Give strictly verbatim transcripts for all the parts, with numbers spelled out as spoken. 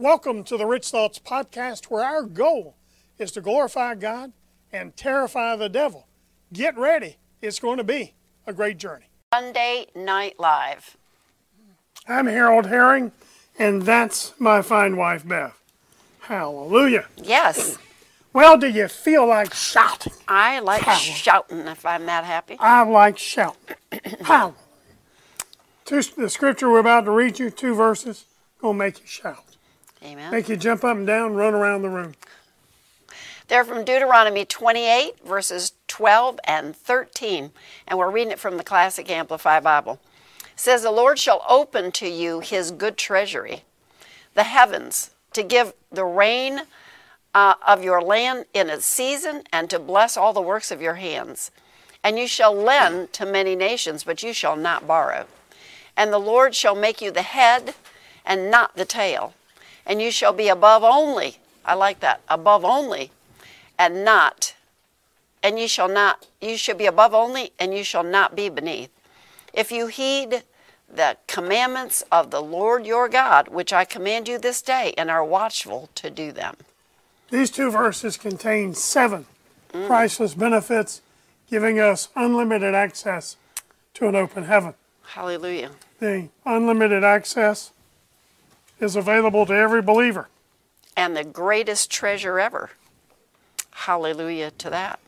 Welcome to the Rich Thoughts Podcast, where our goal is to glorify God and terrify the devil. Get ready. It's going to be a great journey. Sunday Night Live. I'm Harold Herring, and that's my fine wife, Bev. Hallelujah. Yes. Well, do you feel like shouting? I like Hallelujah. shouting if I'm that happy. I like shouting. Hallelujah. Two, the scripture we're about to read you, two verses, going to make you shout. Amen. Make you jump up and down, run around the room. They're from Deuteronomy twenty-eight, verses twelve and thirteen. And we're reading it from the Classic Amplified Bible. It says, "The Lord shall open to you his good treasury, the heavens, to give the rain uh, of your land in its season, and to bless all the works of your hands. And you shall lend to many nations, but you shall not borrow. And the Lord shall make you the head and not the tail. And you shall be above only," I like that, above only, and not, and you shall not, you shall be above only, and you shall not be beneath. If you heed the commandments of the Lord your God, which I command you this day, and are watchful to do them." These two verses contain seven mm. priceless benefits, giving us unlimited access to an open heaven. Hallelujah. The unlimited access is available to every believer. And the greatest treasure ever. Hallelujah to that.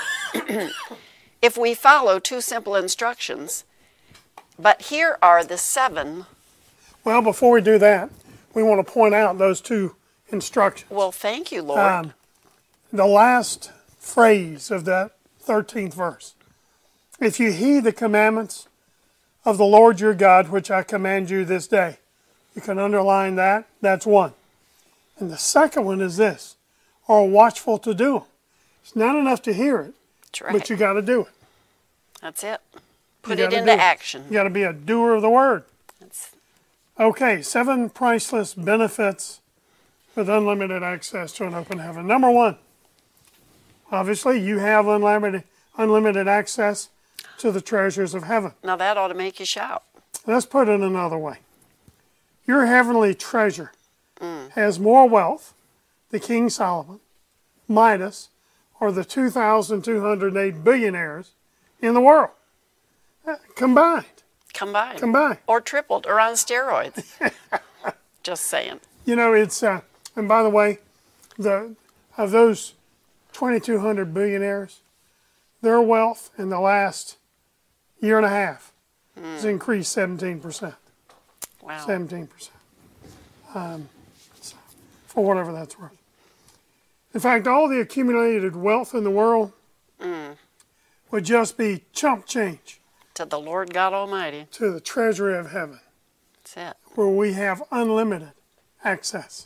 If we follow two simple instructions, but here are the seven. Well, before we do that, we want to point out those two instructions. Well, thank you, Lord. Um, the last phrase of that thirteenth verse. "If you heed the commandments of the Lord your God, which I command you this day." You can underline that. That's one. And the second one is this: "are watchful to do them." It's not enough to hear it, That's right. but you got to do it. That's it. Put You it gotta into do it. action. You got to be a doer of the word. That's... Okay, seven priceless benefits with unlimited access to an open heaven. Number one, obviously you have unlimited unlimited access to the treasures of heaven. Now that ought to make you shout. Let's put it another way. Your heavenly treasure Mm. has more wealth than King Solomon, Midas, or the two thousand two hundred eight billionaires in the world. Uh, combined. Combined. Combined. Or tripled, or on steroids. Just saying. You know, it's, uh, and by the way, the of those twenty-two hundred billionaires, their wealth in the last year and a half mm. has increased seventeen percent. Wow. seventeen percent. Um, so, for whatever that's worth. In fact, all the accumulated wealth in the world mm. would just be chump change to the Lord God Almighty, to the treasury of heaven. That's it. Where we have unlimited access.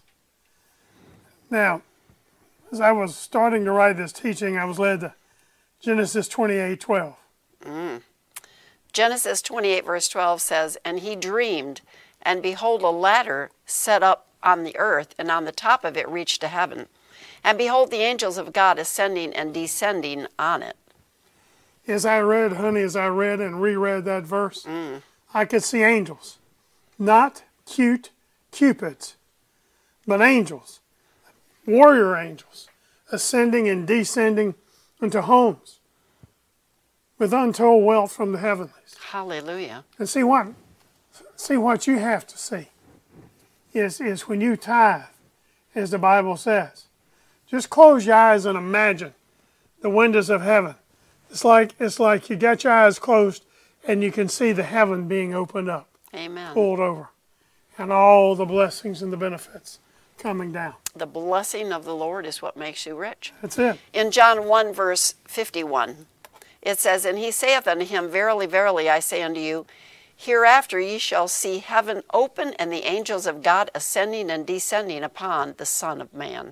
Now, as I was starting to write this teaching, I was led to Genesis twenty-eight twelve. Mm. Genesis twenty-eight verse twelve says, "And he dreamed, and behold, a ladder set up on the earth, and on the top of it reached to heaven. And behold, the angels of God ascending and descending on it." As I read, honey, as I read and reread that verse, mm. I could see angels. Not cute cupids, but angels, warrior angels, ascending and descending into homes with untold wealth from the heavenlies. Hallelujah. And see what, see what you have to see is, is when you tithe, as the Bible says. Just close your eyes and imagine the windows of heaven. It's like, it's like you got your eyes closed and you can see the heaven being opened up. Amen. Pulled over. And all the blessings and the benefits coming down. The blessing of the Lord is what makes you rich. That's it. In John one verse fifty-one, it says, "And he saith unto him, Verily, verily, I say unto you, hereafter ye shall see heaven open, and the angels of God ascending and descending upon the Son of Man."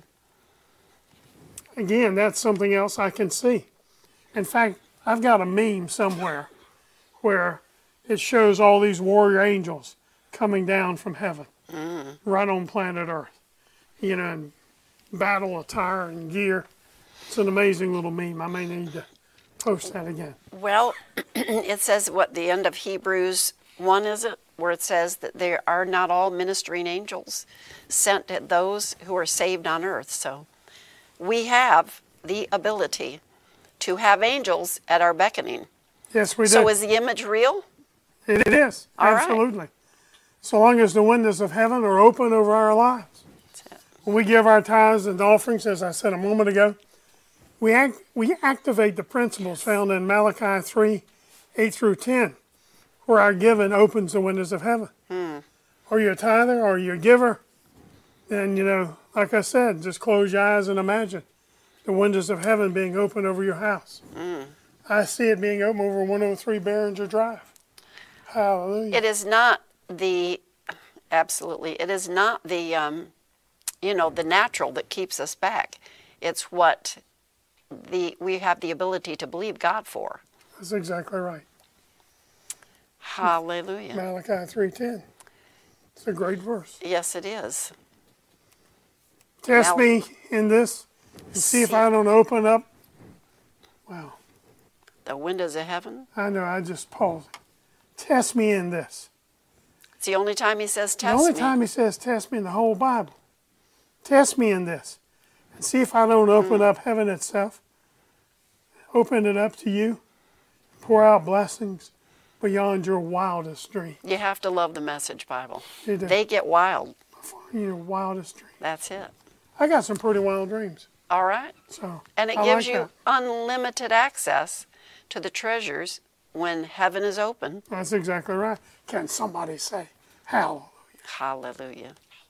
Again, that's something else I can see. In fact, I've got a meme somewhere where it shows all these warrior angels coming down from heaven, mm. right on planet Earth, you know, in battle attire and gear. It's an amazing little meme. I may need to post that again. Well, it says, what, the end of Hebrews one, is it? where it says that there are not all ministering angels sent to those who are saved on earth. So we have the ability to have angels at our beckoning. Yes, we do. So is the image real? It is, All right. absolutely. So long as the windows of heaven are open over our lives. When we give our tithes and offerings, as I said a moment ago, we act, we activate the principles found in Malachi three, eight through ten, where our giving opens the windows of heaven. Hmm. Are you a tither? Are you a giver? Then, you know, like I said, just close your eyes and imagine the windows of heaven being open over your house. Mm. I see it being open over one oh three Behringer Drive. Hallelujah. It is not the, absolutely, it is not the, um, you know, the natural that keeps us back. It's what the we have the ability to believe God for. That's exactly right. Hallelujah. Malachi three ten. It's a great verse. Yes, it is. Test Mal- me in this and see if See- I don't open up. Wow. The windows of heaven. I know, I just paused. Test me in this. It's the only time he says The test only me. time he says test me in the whole Bible. Test me in this and see if I don't open up heaven itself. Open it up to you. Pour out blessings beyond your wildest dream. You have to love the Message Bible. You do. They get wild. Your wildest dream. That's it. I got some pretty wild dreams. All right. So And it I gives like you that. unlimited access to the treasures when heaven is open. That's exactly right. Can somebody say hallelujah? Hallelujah.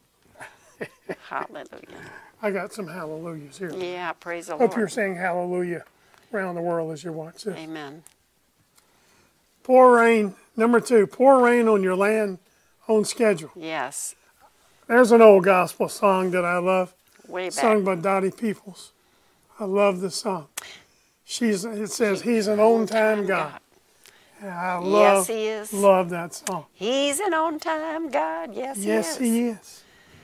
Hallelujah. I got some hallelujahs here. Yeah, praise the Hope Lord. you're saying hallelujah around the world as you watch this. Amen. Pour rain, number two, pour rain on your land on schedule. Yes. There's an old gospel song that I love, Way back. sung by Dottie Peoples. I love this song. She's, it says, He's an on-time God. And I love, Yes, he is. love that song. He's an on-time God. Yes, Yes, he is. He is.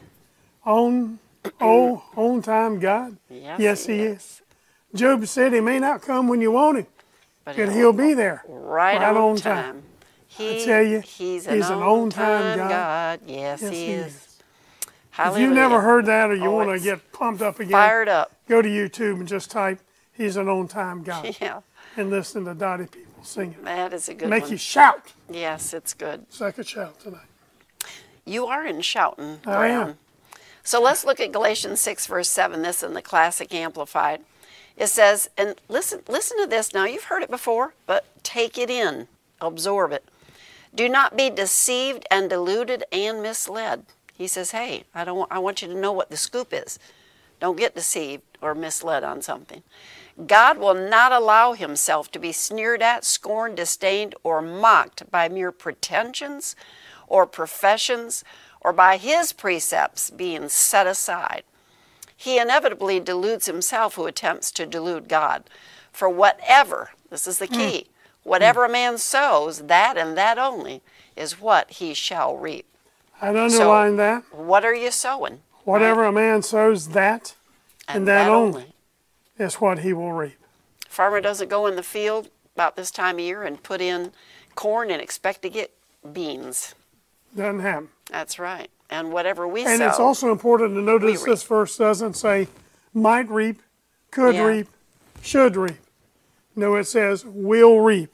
On, oh, on-time God. Yes, Yes, he He is. is. Job said He may not come when you want Him, But but He'll be there. right, right on, on time. time. He, tell you, he's an, he's an on-time on-time God. God. Yes, Yes, he, He is. is. If Hallelujah. you've never heard that or you Oh, want to it's get pumped up again, Fired up. go to YouTube and just type, He's an on-time God, Yeah, and listen to Dottie people singing. that is a good Make one. you shout. Yes, it's good. So I could shout tonight. You are in shouting, I am. Brown. So let's look at Galatians six, verse seven. This in the Classic Amplified. It says, and listen, listen to this now. You've heard it before, but take it in, absorb it. Do not be deceived and deluded and misled. He says, hey, I don't. Want, I want you to know what the scoop is. Don't get deceived or misled on something. God will not allow himself to be sneered at, scorned, disdained, or mocked by mere pretensions or professions or by his precepts being set aside. He inevitably deludes himself who attempts to delude God. For whatever, this is the key, whatever a man sows, that and that only is what he shall reap. I'd underline So, that. What are you sowing? Whatever a man sows, that and, that, only is what he will reap. Farmer doesn't go in the field about this time of year and put in corn and expect to get beans. Doesn't happen. That's right. And whatever we And sow, it's also important to notice reap. this verse doesn't say might reap, could Yeah. reap, should reap. No, it says will reap.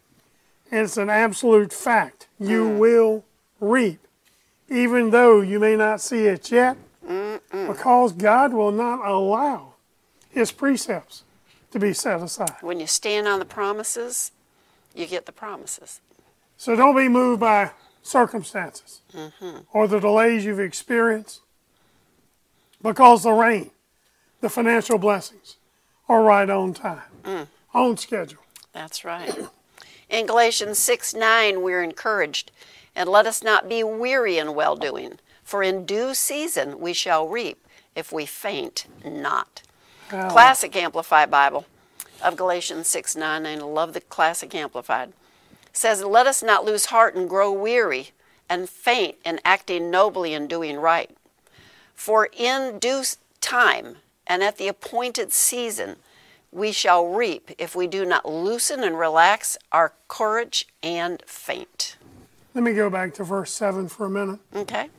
And it's an absolute fact. You Mm. will reap. Even though you may not see it yet, Mm-mm. because God will not allow his precepts to be set aside. when you stand on the promises, you get the promises. So don't be moved by circumstances Mm-hmm. or the delays you've experienced, because the rain, the financial blessings are right on time, Mm. on schedule. That's right. In Galatians six nine, we're encouraged, and let us not be weary in well-doing, for in due season we shall reap if we faint not. Hallelujah. Classic Amplified Bible of Galatians six nine, and I love the Classic Amplified, says, let us not lose heart and grow weary and faint in acting nobly and doing right. For in due time and at the appointed season we shall reap if we do not loosen and relax our courage and faint. Let me go back to verse seven for a minute. Okay.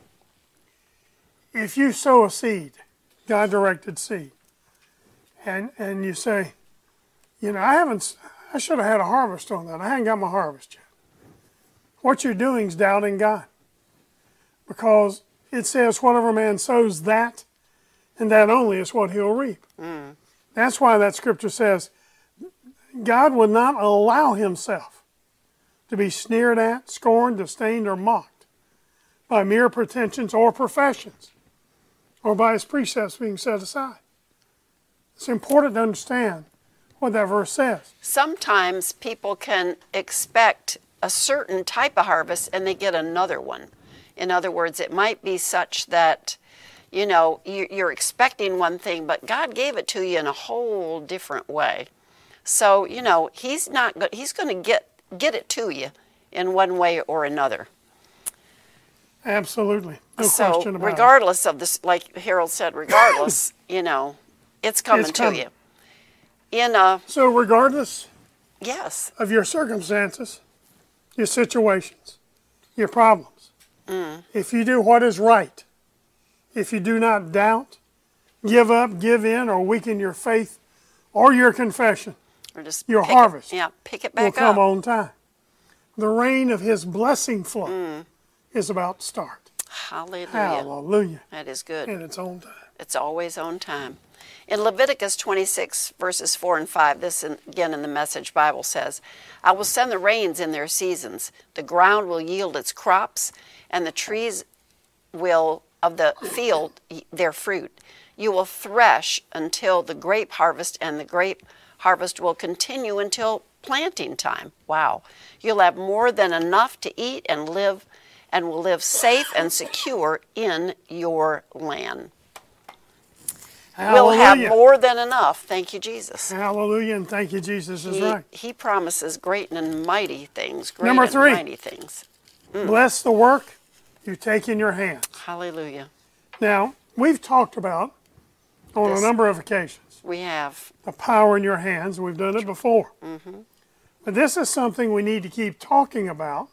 If you sow a seed, God-directed seed, and and you say, you know, I haven't, I should have had a harvest on that. I haven't got my harvest yet. What you're doing is doubting God. Because it says, whatever man sows, that, and that only is what he'll reap. Mm. That's why that scripture says, God would not allow himself to be sneered at, scorned, disdained, or mocked by mere pretensions or professions, or by his precepts being set aside. It's important to understand what that verse says. Sometimes people can expect a certain type of harvest and they get another one. In other words, it might be such that, you know, you're expecting one thing, but God gave it to you in a whole different way. So, you know, he's not go- he's going to get get it to you in one way or another. Absolutely. No so question about regardless it. of this, like Harold said, regardless, you know, it's coming It's to coming. you. In a So regardless yes, of your circumstances, your situations, your problems, mm. if you do what is right, if you do not doubt, give up, give in, or weaken your faith or your confession, or just your pick harvest it, yeah, pick it will back come up. on time. The rain of his blessing flow mm. is about to start. Hallelujah. Hallelujah. That is good. And it's on time. It's always on time. In Leviticus twenty-six, verses four and five, this in, again in the Message Bible says, I will send the rains in their seasons. The ground will yield its crops, and the trees will of the field their fruit. You will thresh until the grape harvest, and the grape harvest will continue until planting time. Wow. You'll have more than enough to eat and live, and will live safe and secure in your land. Hallelujah. We'll have more than enough. Thank you, Jesus. Hallelujah, and thank you, Jesus is He, right. he promises great and mighty things. Great Number and three. mighty things. Mm. Bless the work you take in your hands. Hallelujah. Now, we've talked about, on This- a number of occasions, We have. the power in your hands. We've done it before. Mm-hmm. But this is something we need to keep talking about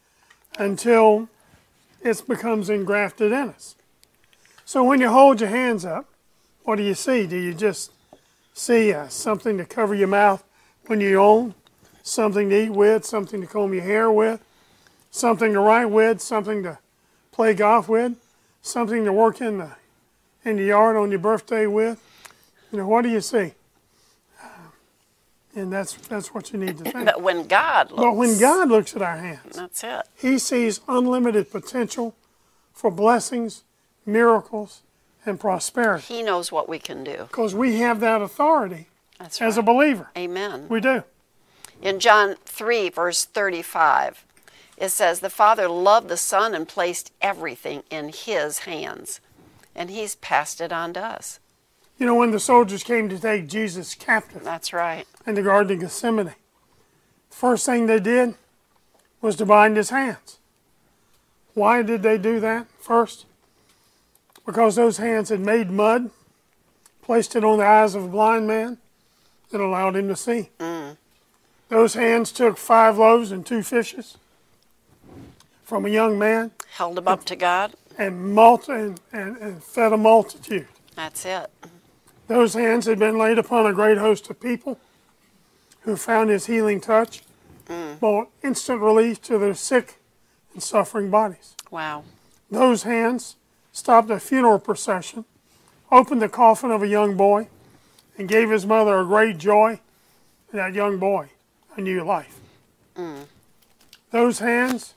until it becomes engrafted in us. So when you hold your hands up, what do you see? Do you just see uh, something to cover your mouth when you yawn, something to eat with, something to comb your hair with, something to write with, something to play golf with, something to work in the in the yard on your birthday with? You know, what do you see? And that's that's what you need to think. But when God looks. But when God looks at our hands, That's it. he sees unlimited potential for blessings, miracles, and prosperity. He knows what we can do. Because we have that authority That's as right. a believer. Amen. We do. In John three, verse thirty-five, it says, the Father loved the Son and placed everything in his hands, and he's passed it on to us. You know, when the soldiers came to take Jesus captive That's right. in the Garden of Gethsemane, the first thing they did was to bind his hands. Why did they do that first? Because those hands had made mud, placed it on the eyes of a blind man, and allowed him to see. Mm. Those hands took five loaves and two fishes from a young man Held them up to God. and, multi- and, and, and fed a multitude. That's it. Those hands had been laid upon a great host of people who found his healing touch, mm. brought instant relief to their sick and suffering bodies. Wow. Those hands stopped a funeral procession, opened the coffin of a young boy, and gave his mother a great joy, and that young boy a new life. Mm. Those hands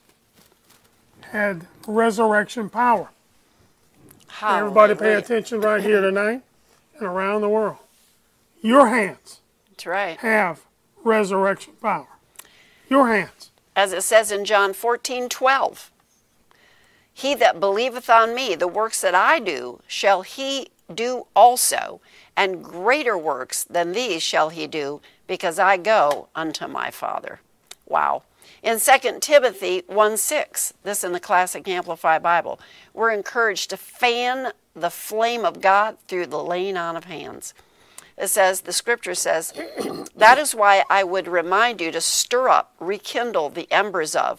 had resurrection power. Hallelujah. Everybody pay attention right here tonight and around the world. Your hands That's right. have resurrection power. Your hands. As it says in John fourteen twelve, he that believeth on me, the works that I do, shall he do also, and greater works than these shall he do, because I go unto my Father. Wow. In Second Timothy one six, this in the Classic Amplified Bible, we're encouraged to fan the flame of God through the laying on of hands. It says, the scripture says, that is why I would remind you to stir up, rekindle the embers of,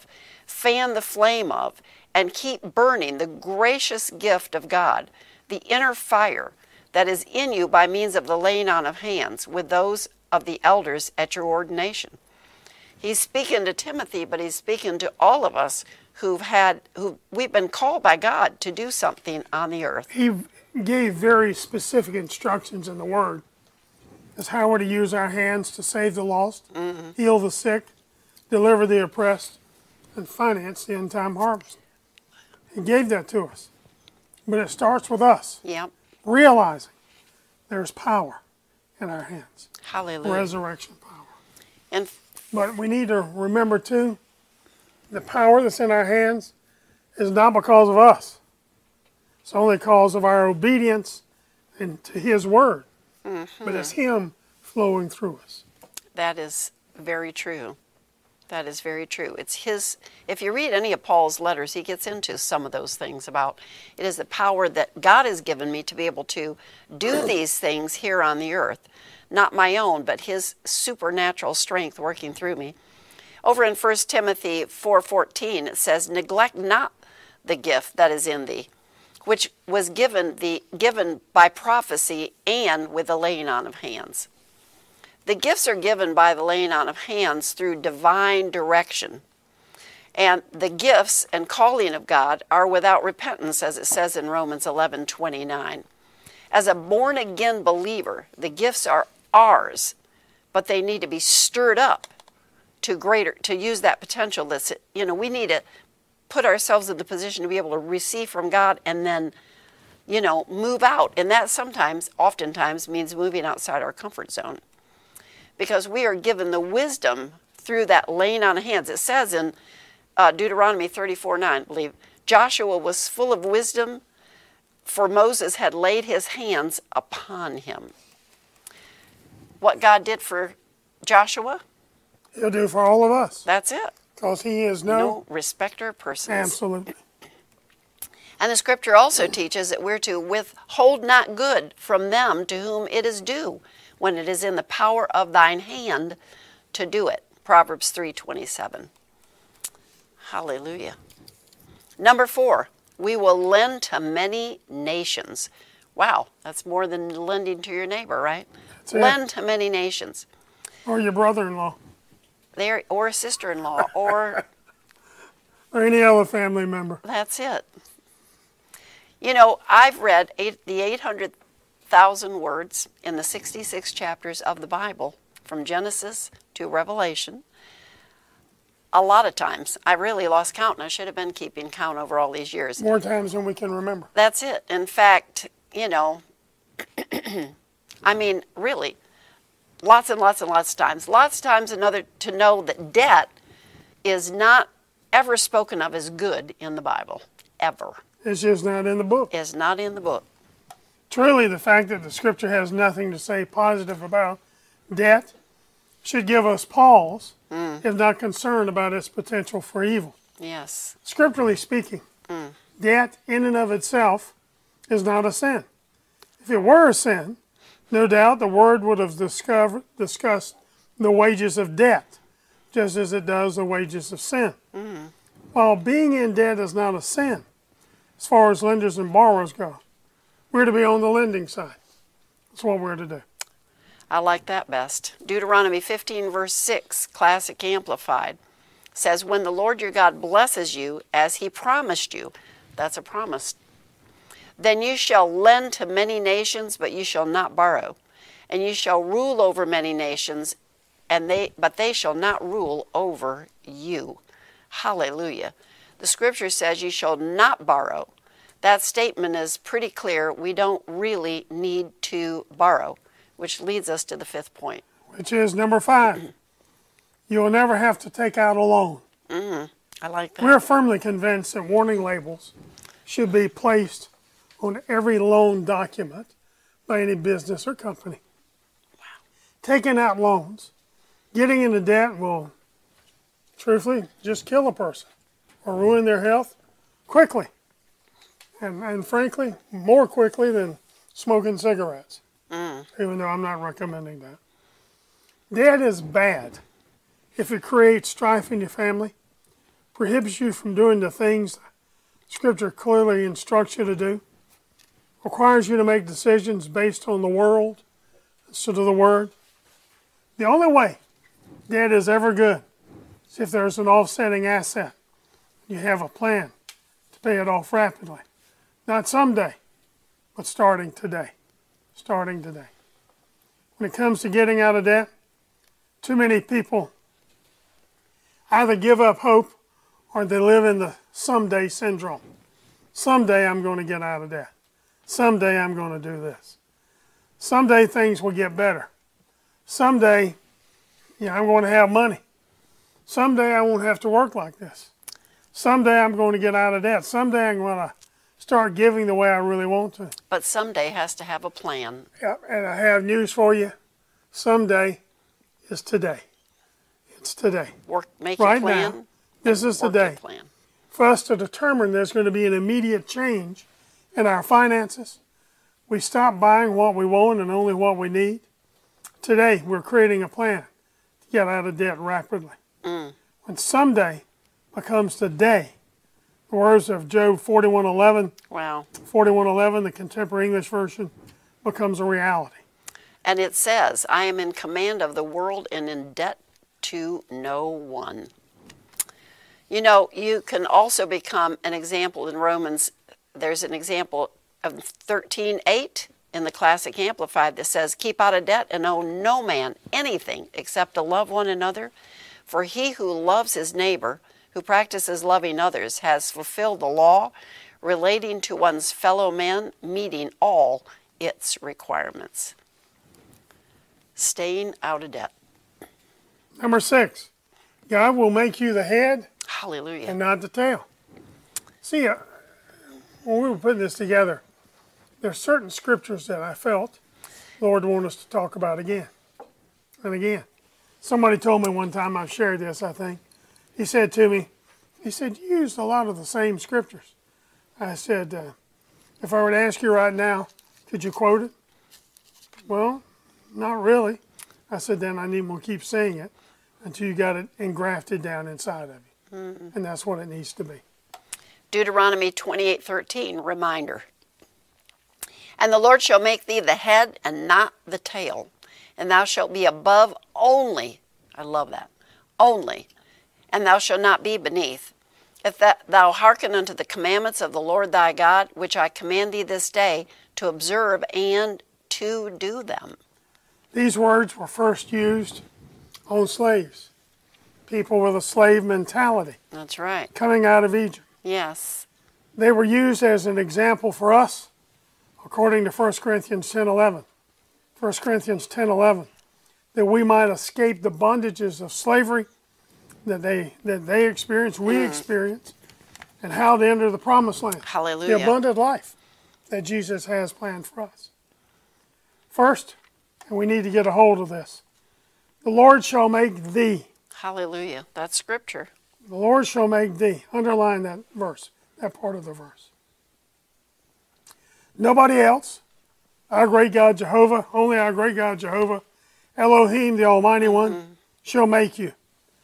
fan the flame of, and keep burning the gracious gift of God, the inner fire that is in you by means of the laying on of hands with those of the elders at your ordination. He's speaking to Timothy, but he's speaking to all of us who've had, who we've been called by God to do something on the earth. He gave very specific instructions in the Word as how we're to use our hands to save the lost, mm-hmm. heal the sick, deliver the oppressed, and finance the end-time harvest. He gave that to us. But it starts with us. Yep. Realizing there's power in our hands. Hallelujah. Resurrection power. And but we need to remember, too, the power that's in our hands is not because of us. It's only because of our obedience and to His Word. Mm-hmm. But it's Him flowing through us. That is very true. That is very true. It's His, if you read any of Paul's letters, he gets into some of those things about it is the power that God has given me to be able to do these things here on the earth. Not my own, but His supernatural strength working through me. Over in First Timothy four fourteen, it says, neglect not the gift that is in thee, which was given the given by prophecy and with the laying on of hands. The gifts are given by the laying on of hands through divine direction. And the gifts and calling of God are without repentance, as it says in Romans eleven twenty-nine. As a born-again believer, the gifts are ours, but they need to be stirred up to greater, to use that potential that's, you know, we need to put ourselves in the position to be able to receive from God and then, you know, move out. And that sometimes, oftentimes, means moving outside our comfort zone. Because we are given the wisdom through that laying on of hands. It says in uh, Deuteronomy thirty-four nine, I believe, Joshua was full of wisdom, for Moses had laid his hands upon him. What God did for Joshua, He'll do for all of us. That's it. Because He is no, no respecter of persons. Absolutely. And the scripture also teaches that we're to withhold not good from them to whom it is due, when it is in the power of thine hand to do it. Proverbs three twenty-seven. Hallelujah. Number four, we will lend to many nations. Wow, that's more than lending to your neighbor, right? That's it. Lend to many nations. Or your brother-in-law. There, or a sister-in-law, or... or any other family member. That's it. You know, I've read eight, the eight hundred thousand words in the sixty-six chapters of the Bible, from Genesis to Revelation. A lot of times. I really lost count, and I should have been keeping count over all these years. More times than we can remember. That's it. In fact, you know, I mean, really, lots and lots and lots of times. Lots of times another to know that debt is not ever spoken of as good in the Bible. Ever. It's just not in the book. It's not in the book. Truly, the fact that the Scripture has nothing to say positive about debt should give us pause, mm. if not concern about its potential for evil. Yes. Scripturally speaking, mm. debt in and of itself is not a sin. If it were a sin, no doubt the Word would have discovered, discussed the wages of debt, just as it does the wages of sin. Mm. While being in debt is not a sin, as far as lenders and borrowers go, we're to be on the lending side. That's what we're to do. I like that best. Deuteronomy fifteen, verse six, Classic Amplified, says, when the Lord your God blesses you as He promised you, that's a promise, then you shall lend to many nations, but you shall not borrow. And you shall rule over many nations, and they but they shall not rule over you. Hallelujah. The scripture says you shall not borrow. That statement is pretty clear. We don't really need to borrow, which leads us to the fifth point. Which is number five. You'll never have to take out a loan. Mm-hmm. I like that. We're firmly convinced that warning labels should be placed on every loan document by any business or company. Wow. Taking out loans, getting into debt will, truthfully, just kill a person or ruin their health quickly. And, and frankly, more quickly than smoking cigarettes, mm. even though I'm not recommending that. Debt is bad if it creates strife in your family, prohibits you from doing the things Scripture clearly instructs you to do, requires you to make decisions based on the world instead of the Word. The only way debt is ever good is if there's an offsetting asset. You have a plan to pay it off rapidly. Not someday, but starting today. Starting today. When it comes to getting out of debt, too many people either give up hope or they live in the someday syndrome. Someday I'm going to get out of debt. Someday I'm going to do this. Someday things will get better. Someday, you know, I'm going to have money. Someday I won't have to work like this. Someday I'm going to get out of debt. Someday I'm going to start giving the way I really want to. But someday has to have a plan. Yeah, and I have news for you. Someday is today. It's today. Work, make right a plan. Now, this is work today. Plan. For us to determine there's going to be an immediate change in our finances. We stop buying what we want and only what we need. Today, we're creating a plan to get out of debt rapidly. Mm. When someday becomes today, the words of Job forty-one eleven, wow. forty-one eleven, the Contemporary English Version, becomes a reality. And it says, I am in command of the world and in debt to no one. You know, you can also become an example in Romans. There's an example of thirteen eight in the Classic Amplified that says, keep out of debt and owe no man anything except to love one another. For he who loves his neighbor, who practices loving others, has fulfilled the law relating to one's fellow man, meeting all its requirements. Staying out of debt. Number six, God will make you the head Hallelujah. and not the tail. See, uh, when we were putting this together, there are certain scriptures that I felt the Lord wanted us to talk about again and again. Somebody told me one time, I've shared this, I think. He said to me, he said, you used a lot of the same scriptures. I said, uh, if I were to ask you right now, could you quote it? Well, not really. I said, then I need to keep saying it until you got it engrafted down inside of you. Mm-hmm. And that's what it needs to be. Deuteronomy twenty-eight thirteen, reminder. And the Lord shall make thee the head and not the tail, and thou shalt be above only. I love that. Only. And thou shalt not be beneath. If that thou hearken unto the commandments of the Lord thy God, which I command thee this day, to observe and to do them. These words were first used on slaves, people with a slave mentality. That's right. Coming out of Egypt. Yes. They were used as an example for us, according to First Corinthians ten eleven. First Corinthians ten eleven, that we might escape the bondages of slavery that they that they experienced, we mm. experienced, and how to enter the promised land. Hallelujah. The abundant life that Jesus has planned for us. First, and we need to get a hold of this, the Lord shall make thee. Hallelujah. That's scripture. The Lord shall make thee. Underline that verse, that part of the verse. Nobody else. Our great God Jehovah, only our great God Jehovah, Elohim, the Almighty One, mm-hmm. shall make you.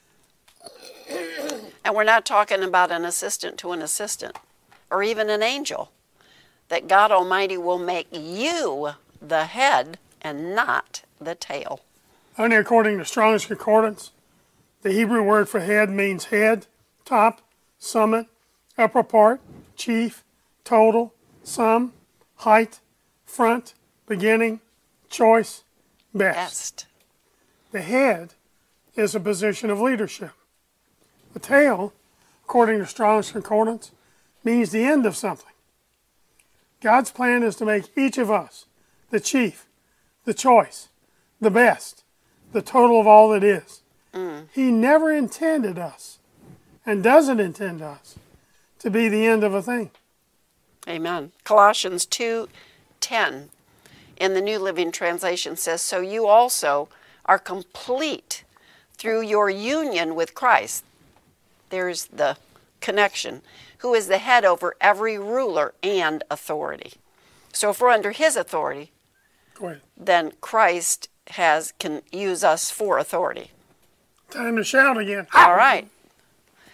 And we're not talking about an assistant to an assistant, or even an angel. That God Almighty will make you the head and not the tail. Only according to Strong's Concordance, the Hebrew word for head means head, top, summit, upper part, chief, total, sum, height, front, beginning, choice, best. Best. The head is a position of leadership. The tail, according to Strong's Concordance, means the end of something. God's plan is to make each of us the chief, the choice, the best, the total of all that is. Mm. He never intended us, and doesn't intend us, to be the end of a thing. Amen. Colossians two ten in the New Living Translation says, so you also are complete through your union with Christ. There's the connection. Who is the head over every ruler and authority. So if we're under his authority, then Christ has can use us for authority. Time to shout again. All right.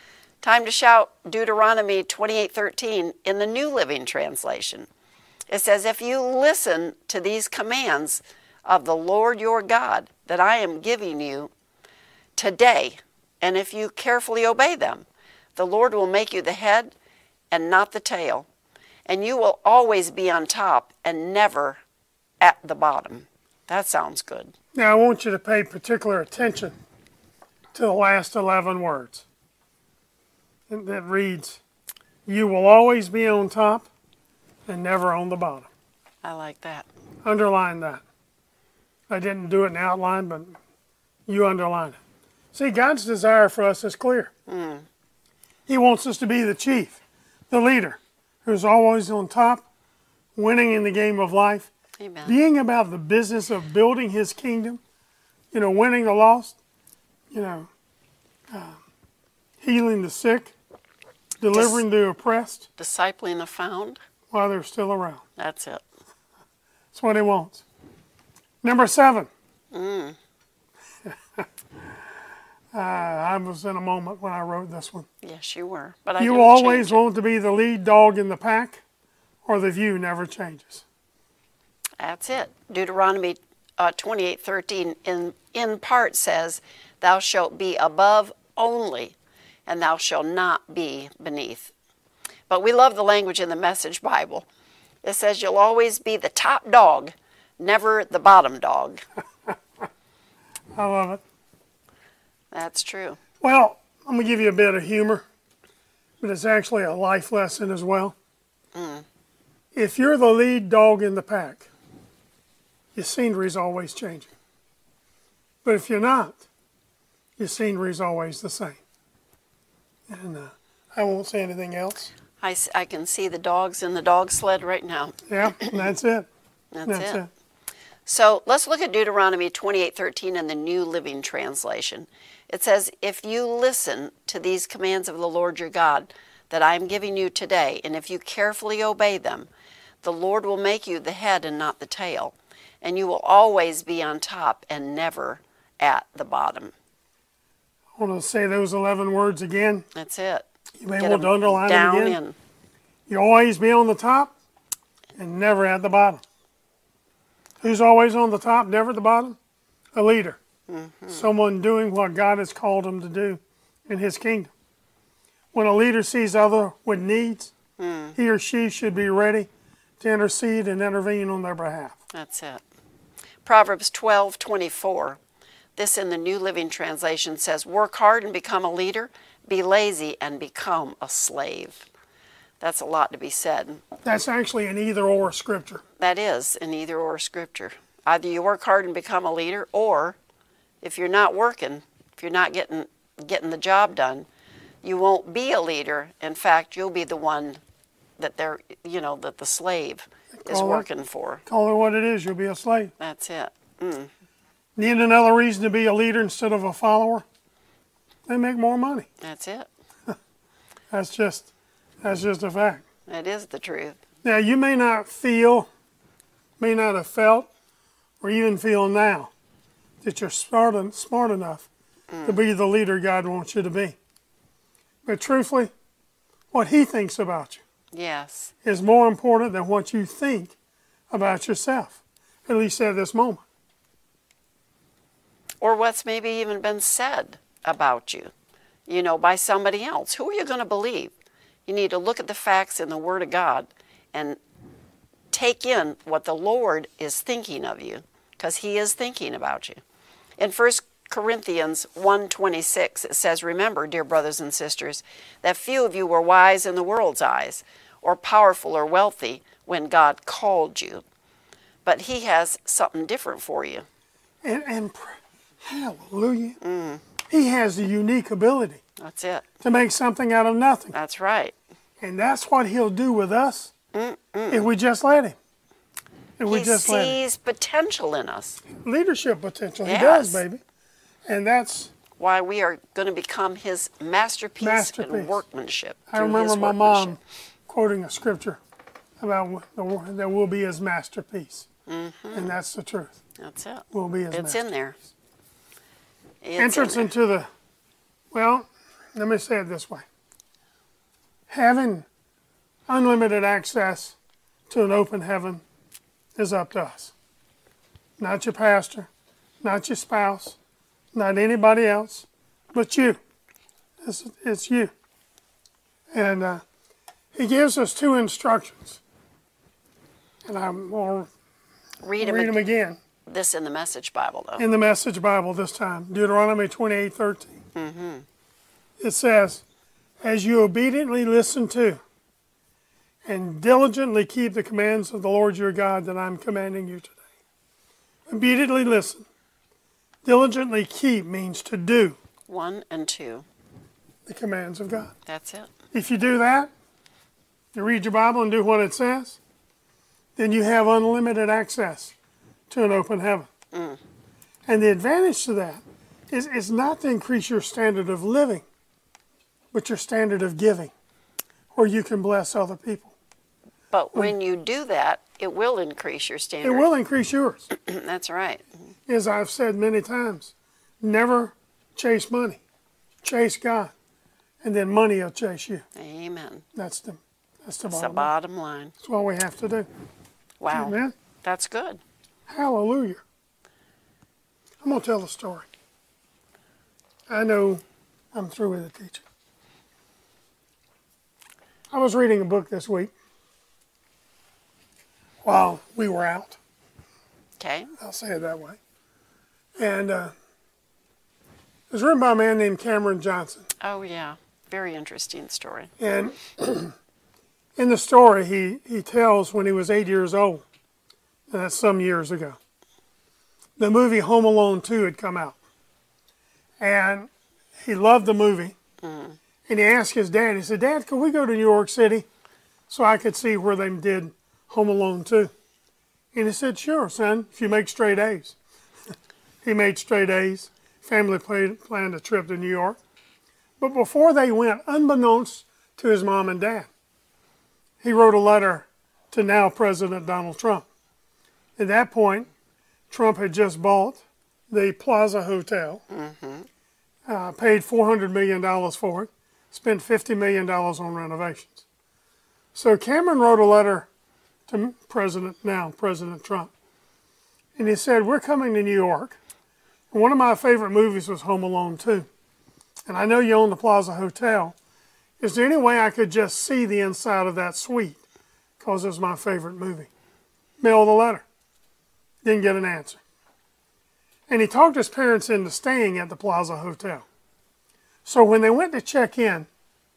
Time to shout Deuteronomy twenty-eight thirteen in the New Living Translation. It says, if you listen to these commands of the Lord your God that I am giving you today, and if you carefully obey them, the Lord will make you the head and not the tail, and you will always be on top and never at the bottom. That sounds good. Now, I want you to pay particular attention to the last eleven words. And that reads, you will always be on top and never on the bottom. I like that. Underline that. I didn't do it in outline, but you underline it. See, God's desire for us is clear. Mm. He wants us to be the chief, the leader, who's always on top, winning in the game of life, Amen. being about the business of building his kingdom, you know, winning the lost, you know, uh, healing the sick, delivering the oppressed Discipling the found. while they're still around. That's it. That's what he wants. Number seven. Mm. uh, I was in a moment when I wrote this one. Yes, you were. But I You didn't always change it. want to be the lead dog in the pack, or the view never changes. That's it. Deuteronomy uh, twenty-eight thirteen in, in part says, thou shalt be above only, and thou shalt not be beneath. But we love the language in the Message Bible. It says you'll always be the top dog, never the bottom dog. I love it. That's true. Well, I'm going to give you a bit of humor, but it's actually a life lesson as well. Mm. If you're the lead dog in the pack, your scenery's always changing. But if you're not, your scenery's always the same. And uh, I won't say anything else. I, s- I can see the dogs in the dog sled right now. Yeah, that's it. That's, That's it. it. So let's look at Deuteronomy twenty-eight thirteen in the New Living Translation. It says, if you listen to these commands of the Lord your God that I am giving you today, and if you carefully obey them, the Lord will make you the head and not the tail, and you will always be on top and never at the bottom. I want to say those eleven words again. That's it. You may Get want to them underline down them again. in. You always be on the top and never at the bottom. Who's always on the top, never at the bottom? A leader. Mm-hmm. Someone doing what God has called them to do in his kingdom. When a leader sees other with needs, Mm. he or she should be ready to intercede and intervene on their behalf. That's it. Proverbs twelve twenty-four. This in the New Living Translation says, work hard and become a leader, be lazy and become a slave. That's a lot to be said. That's actually an either or scripture. That is an either or scripture. Either you work hard and become a leader, or if you're not working, if you're not getting getting the job done, you won't be a leader. In fact, you'll be the one that they're, you know, that the slave is Call it- working for. Call it what it is, you'll be a slave. That's it. Mm. Need another reason to be a leader instead of a follower? They make more money. That's it. That's just, that's just a fact. That is the truth. Now, you may not feel, may not have felt, or even feel now that you're smart, en- smart enough to be the leader God wants you to be. But truthfully, what he thinks about you Yes. is more important than what you think about yourself, at least at this moment. Or what's maybe even been said about you, you know, by somebody else. Who are you going to believe? You need to look at the facts in the Word of God and take in what the Lord is thinking of you, because he is thinking about you. In First Corinthians one twenty-six, it says, remember, dear brothers and sisters, that few of you were wise in the world's eyes, or powerful or wealthy when God called you. But he has something different for you. And, and pr- hallelujah, mm. he has the unique ability That's it. to make something out of nothing. That's right. And that's what he'll do with us Mm-mm. if we just let him. If we He just let him. sees potential in us. Leadership potential. He Yes. does, baby. And that's, Why we are going to become his masterpiece, Masterpiece. and workmanship. I through remember his my mom workmanship. quoting a scripture about the, that we'll be his masterpiece. Mm-hmm. And that's the truth. That's it. We'll be his It's masterpiece. in there. It's Entrance in there. into the, well, let me say it this way. having unlimited access to an open heaven is up to us. Not your pastor, not your spouse, not anybody else, but you. It's, it's you. And uh, he gives us two instructions. And I'm going to Read read them, them again. This in the Message Bible, though. In the Message Bible this time, Deuteronomy twenty-eight thirteen. Mm-hmm. It says, as you obediently listen to and diligently keep the commands of the Lord your God that I'm commanding you today. Obediently listen. Diligently keep means to do One and two. the commands of God. That's it. If you do that, you read your Bible and do what it says, then you have unlimited access to an open heaven. Mm. And the advantage to that is, is not to increase your standard of living, but your standard of giving, where you can bless other people. But when you do that, it will increase your It standard. will increase yours. That's right. As I've said many times, never chase money. Chase God. And then money will chase you. Amen. That's the, that's the It's the bottom line. bottom line. That's what we have to do. Wow. Amen. That's good. Hallelujah. I'm going to tell a story. I know I'm through with the teaching. I was reading a book this week while we were out. Okay. I'll say it that way. And uh, it was written by a man named Cameron Johnson. Oh, yeah. Very interesting story. And in the story, he, he tells when he was eight years old, and that's some years ago, the movie Home Alone two had come out. And he loved the movie. Mm. And he asked his dad, he said, Dad, could we go to New York City so I could see where they did Home Alone two? And he said, sure, son, if you make straight A's. He made straight A's. Family played, planned a trip to New York. But before they went, unbeknownst to his mom and dad, he wrote a letter to now President Donald Trump. At that point, Trump had just bought the Plaza Hotel, mm-hmm. uh, paid four hundred million dollars for it, spent fifty million dollars on renovations. So Cameron wrote a letter to President, now President Trump, and he said, we're coming to New York. One of my favorite movies was Home Alone two. And I know you own the Plaza Hotel. Is there any way I could just see the inside of that suite? Because it was my favorite movie. Mailed the letter. Didn't get an answer. And he talked his parents into staying at the Plaza Hotel. So when they went to check in,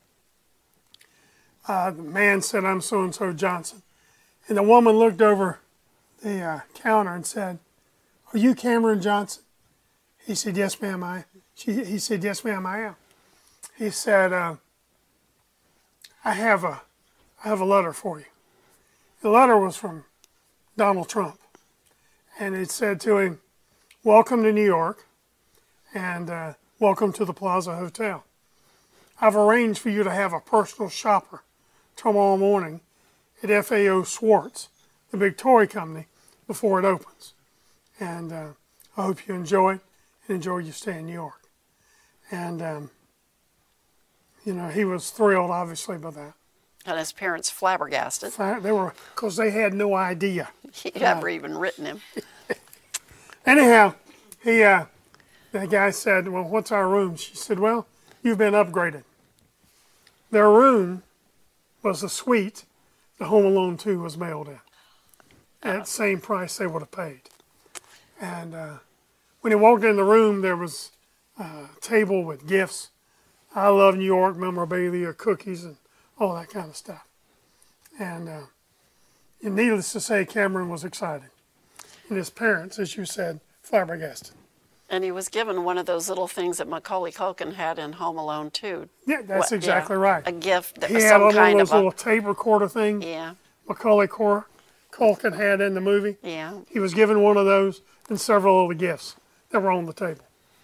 uh, the man said, I'm so-and-so Johnson. And the woman looked over the uh, counter and said, are you Cameron Johnson? He said, yes, ma'am, I am. She, he said, yes, ma'am, I am. He said, uh, I have a, I have a letter for you. The letter was from Donald Trump. And it said to him, welcome to New York, and uh, welcome to the Plaza Hotel. I've arranged for you to have a personal shopper tomorrow morning at F A O Schwarz, the big toy company, before it opens. And uh, I hope you enjoy it and enjoy your stay in New York. And, um, you know, he was thrilled, obviously, by that. And his parents flabbergasted. They were, because they had no idea. He never even written him. Anyhow, he, uh, the guy said, well, what's our room? She said, well, you've been upgraded. Their room was the suite the Home Alone two was mailed in. At the same price they would have paid. And uh, when he walked in the room, there was a table with gifts. I love New York memorabilia, cookies, and all that kind of stuff. And, uh, and needless to say, Cameron was excited. And his parents, as you said, flabbergasted. And he was given one of those little things that Macaulay Culkin had in Home Alone too. Yeah, that's what, exactly yeah, right. A gift that he was had some one kind of those of a, little tape recorder things yeah, Macaulay Culkin had in the movie. yeah. He was given one of those and several of the gifts that were on the table.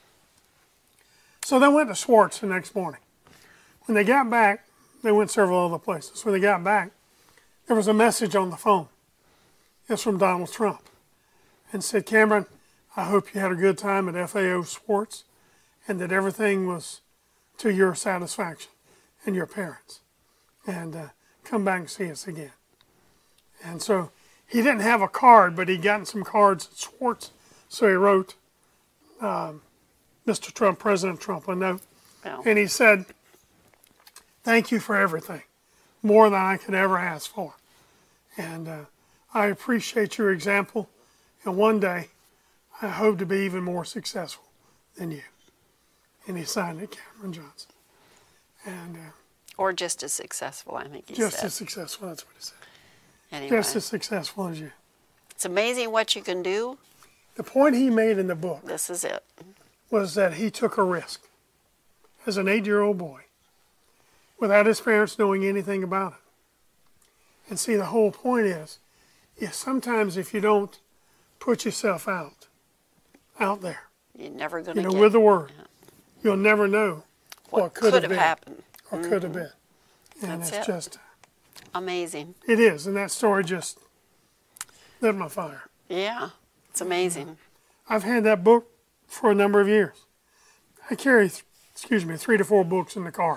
So they went to Schwarz the next morning. When they got back, they went several other places. When they got back, there was a message on the phone. It's from Donald Trump. And said, Cameron, I hope you had a good time at F A O Schwarz and that everything was to your satisfaction and your parents. and uh, come back and see us again. And so he didn't have a card, but he'd gotten some cards at Schwartz. So he wrote um, Mister Trump, President Trump, a note. Well, And he said, thank you for everything, more than I could ever ask for. And uh, I appreciate your example. And one day, I hope to be even more successful than you. And he signed it, Cameron Johnson. And uh, or just as successful, I think he just said. as successful, that's what he said. Anyway, Just as successful as you. it's amazing what you can do. The point he made in the book This is it. was that he took a risk as an eight-year-old boy without his parents knowing anything about it. And see, the whole point is, is sometimes if you don't put yourself out, out there, You're never going you to know, get with the word, you'll never know what, what could, could have have been, happened. or could have been. And That's it's it. just, Amazing. it is, and that story just lit my fire. Yeah, it's amazing. I've had that book for a number of years. I carry, th- excuse me, three to four books in the car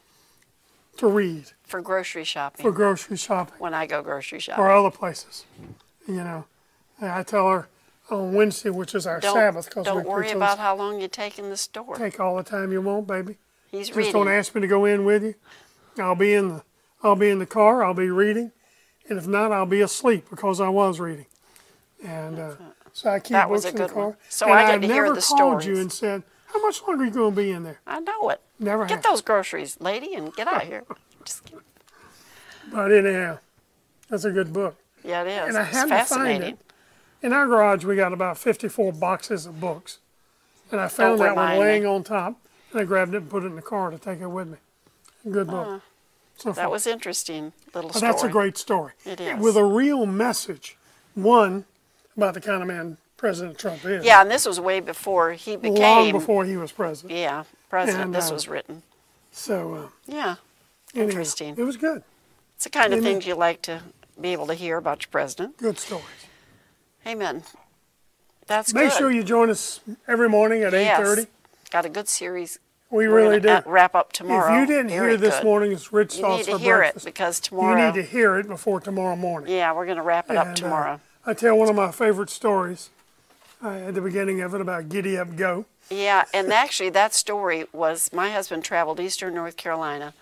to read For grocery shopping, for grocery shopping when I go grocery shopping. or other places. You know, and I tell her on Wednesday, which is our Don't, Sabbath, because we don't worry preach about on, how long you take in the store. take all the time you want, baby. He's Just reading. don't ask me to go in with you. I'll be in the, I'll be in the car. I'll be reading, and if not, I'll be asleep because I was reading. And uh, so I keep That books was a in the good one. car. So and I get I've to hear never the called you stories. and said, "How much longer are you going to be in there?" I know it. Never Get have. those groceries, lady, and get out of here. Just kidding. But anyhow, that's a good book. Yeah, it is. And I It's had to find fascinating. it. In our garage, we got about fifty-four boxes of books. And I found Don't that one remind me. laying on top, and I grabbed it and put it in the car to take it with me. Good book. So That far. was interesting little But story. that's a great story. It is. With a real message. One, about the kind of man President Trump is. Yeah, and this was way before he became. Long before he was president. Yeah, president. And, this uh, was written. So, uh, Yeah, anyhow, interesting. it was good. It's the kind of Amen. things you like to be able to hear about your president. Good stories. Amen. That's Make good. sure you join us every morning at Yes. eight thirty. Got a good series. We We're really gonna, do. uh, wrap up tomorrow. If you didn't Very hear this good. morning's Rich You Thoughts need to for hear breakfast, it because you tomorrow. need to hear it before tomorrow morning. Yeah, we're going to wrap it up And, uh, tomorrow. I tell one of my favorite stories uh, at the beginning of it about Giddy Up Go. Yeah, and actually, that story was my husband traveled eastern North Carolina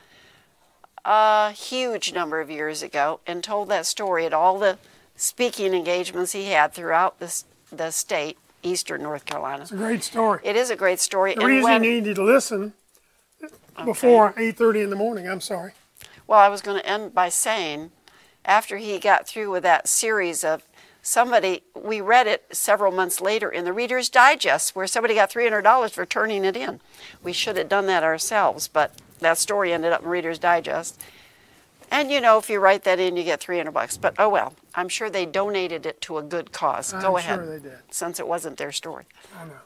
a huge number of years ago and told that story at all the speaking engagements he had throughout the, the state, eastern North Carolina. It's a great story. It is a great story. The and reason when, you need to listen before eight thirty in the morning, I'm sorry. Well, I was going to end by saying, after he got through with that series of somebody, we read it several months later in the Reader's Digest, where somebody got three hundred dollars for turning it in. We should have done that ourselves, but that story ended up in Reader's Digest. And you know, if you write that in, you get three hundred bucks. But oh well, I'm sure they donated it to a good cause. I'm Go ahead, sure they did. since it wasn't their story. I know.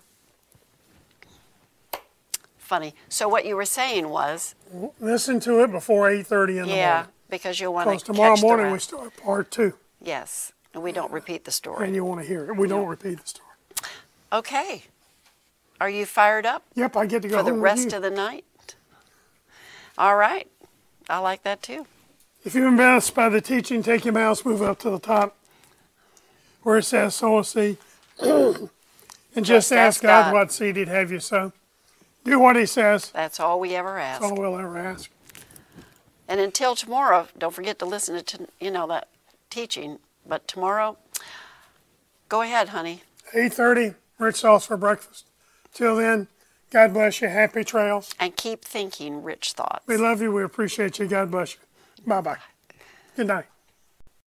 Funny. So what you were saying was, Listen to it before eight thirty in the yeah, morning. because you'll want Because to tomorrow catch the morning we rest. start part two, Yes, and we don't repeat the story. and you want to hear it. We don't repeat the story. Okay. Are you fired up Yep, I get to go for the home rest with you. of the night? All right. I like that too. If you're embarrassed by the teaching, take your mouse, move up to the top where it says sow a seed, and just, Just ask ask God, God. what seed He'd have you sow. Do what He says. That's all we ever ask. That's all we'll ever ask. And until tomorrow, don't forget to listen to, you know, that teaching. But tomorrow, go ahead, honey. eight thirty, Rich Sauce for breakfast. Till then, God bless you. Happy trails. And keep thinking rich thoughts. We love you. We appreciate you. God bless you. Bye-bye. Good night.